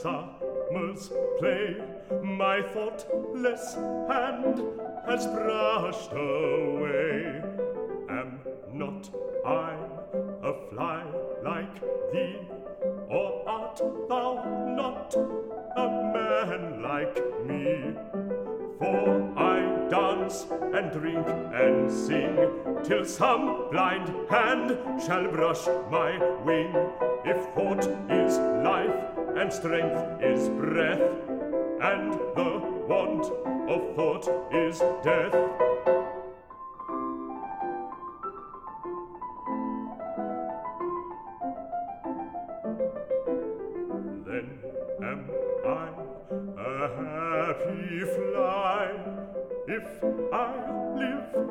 summer's play, my thoughtless hand has brushed away. Am not I a fly like thee, or art thou not a man like me? For I dance and drink and sing till some blind hand shall brush my wing. If thought is life and strength is breath, and the want of thought is death, then am I a happy fly, if I live